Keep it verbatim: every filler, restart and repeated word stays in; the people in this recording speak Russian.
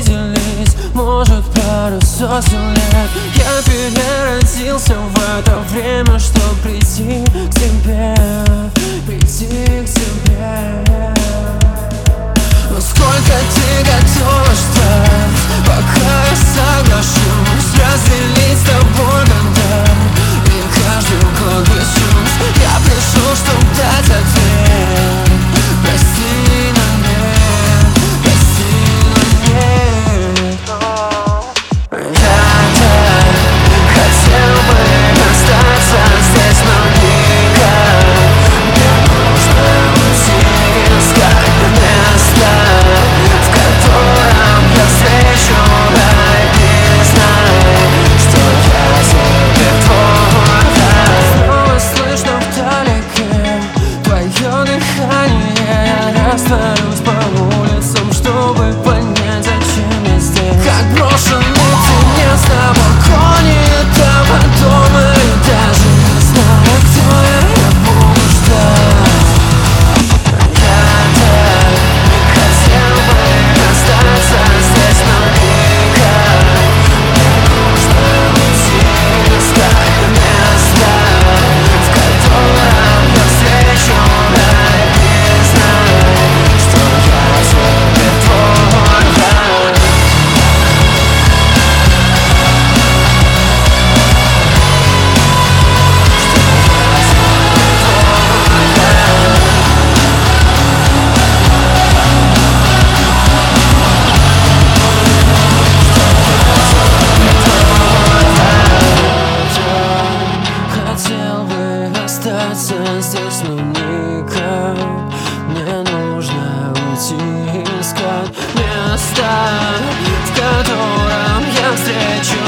виделись, может, пару сотен лет. Я переродился в это время, чтоб прийти к тебе, прийти к тебе. Но сколько ты готова ждать, пока я соглашусь разделить с тобой контакт и каждый угол без чувств. Я пришел, чтоб дать ответ. Прости на мне, прости на мне. Я так хотел бы остаться здесь, но никак. Мне нужно уйти, искать место, в котором я встречу рай. И знай, что я тебе твой рай. Снова слышно вдалеке твое дыхание. Я растворюсь по улицам, чтобы понять, зачем я здесь. Как брошенный птенец на балконе этого дома. И даже не знаю, кто я, я буду ждать. Я так хотел бы остаться здесь, но никак. Мне нужно уйти, искать место, в котором я встречу рай. И знай, что я тебе твой рай. Хотел бы остаться здесь, но никак. Мне нужно уйти, искать место, в котором я встречу